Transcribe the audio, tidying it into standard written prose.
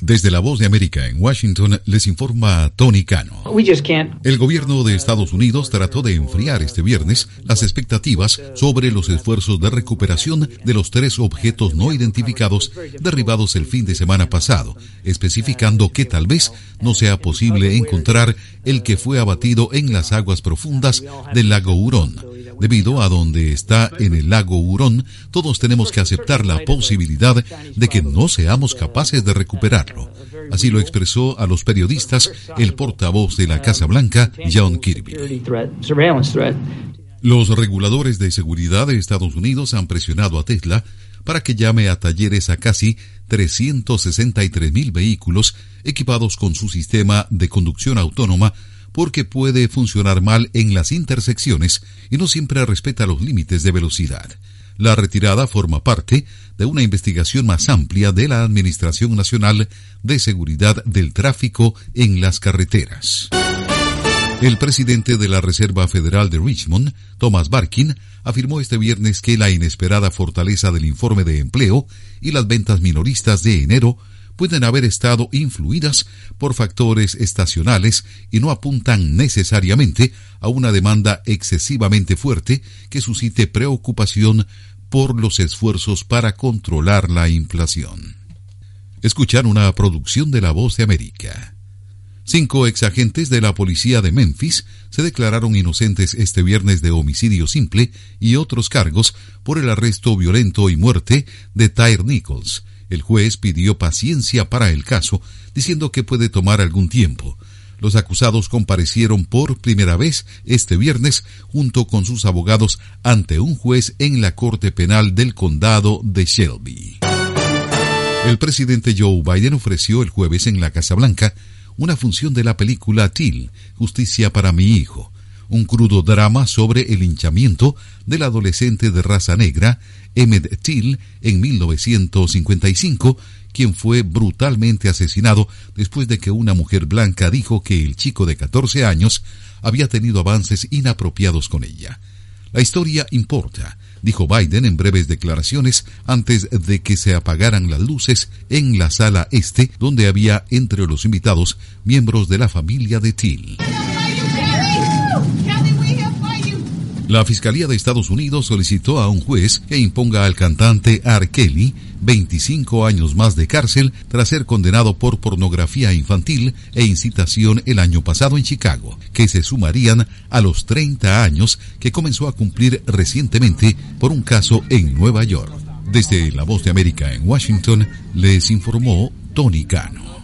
Desde La Voz de América en Washington les informa Tony Cano. El gobierno de Estados Unidos trató de enfriar este viernes las expectativas sobre los esfuerzos de recuperación de los 3 objetos no identificados derribados el fin de semana pasado, especificando que tal vez no sea posible encontrar el que fue abatido en las aguas profundas del lago Hurón. Debido a donde está en el lago Hurón, todos tenemos que aceptar la posibilidad de que no seamos capaces de recuperarlo. Así lo expresó a los periodistas el portavoz de la Casa Blanca, John Kirby. Los reguladores de seguridad de Estados Unidos han presionado a Tesla para que llame a talleres a casi 363,000 vehículos equipados con su sistema de conducción autónoma, porque puede funcionar mal en las intersecciones y no siempre respeta los límites de velocidad. La retirada forma parte de una investigación más amplia de la Administración Nacional de Seguridad del Tráfico en las Carreteras. El presidente de la Reserva Federal de Richmond, Thomas Barkin, afirmó este viernes que la inesperada fortaleza del informe de empleo y las ventas minoristas de enero pueden haber estado influidas por factores estacionales y no apuntan necesariamente a una demanda excesivamente fuerte que suscite preocupación por los esfuerzos para controlar la inflación. Escuchar una producción de La Voz de América. 5 exagentes de la policía de Memphis se declararon inocentes este viernes de homicidio simple y otros cargos por el arresto violento y muerte de Tyre Nichols. El juez pidió paciencia para el caso, diciendo que puede tomar algún tiempo. Los acusados comparecieron por primera vez este viernes junto con sus abogados ante un juez en la Corte Penal del Condado de Shelby. El presidente Joe Biden ofreció el jueves en la Casa Blanca una función de la película Till, Justicia para mi hijo, un crudo drama sobre el linchamiento del adolescente de raza negra Emmett Till en 1955, quien fue brutalmente asesinado después de que una mujer blanca dijo que el chico de 14 años había tenido avances inapropiados con ella. La historia importa, dijo Biden en breves declaraciones antes de que se apagaran las luces en la sala este, donde había entre los invitados miembros de la familia de Till. La Fiscalía de Estados Unidos solicitó a un juez que imponga al cantante R. Kelly 25 años más de cárcel tras ser condenado por pornografía infantil e incitación el año pasado en Chicago, que se sumarían a los 30 años que comenzó a cumplir recientemente por un caso en Nueva York. Desde La Voz de América en Washington, les informó Tony Cano.